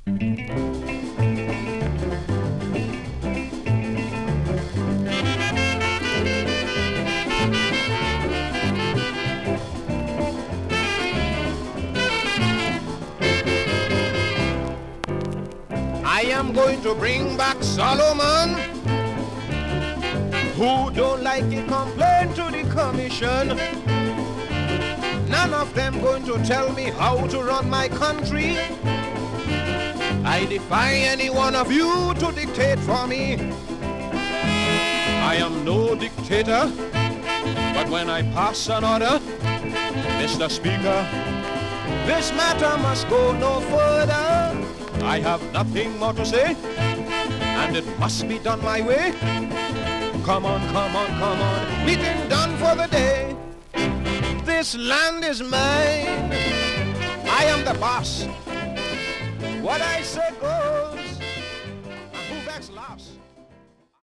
I am going to bring back Solomon. Who don't like it, complain to the commission. None of them going to tell me how to run my country. I defy any one of you to dictate for me. I am no dictator, but when I pass an order, Mr. Speaker, this matter must go no further. I have nothing more to say, and it must be done my way. Come on, come on, come on, meeting done for the day. This land is mine. I am the boss. What I say goes, and who backs laughs.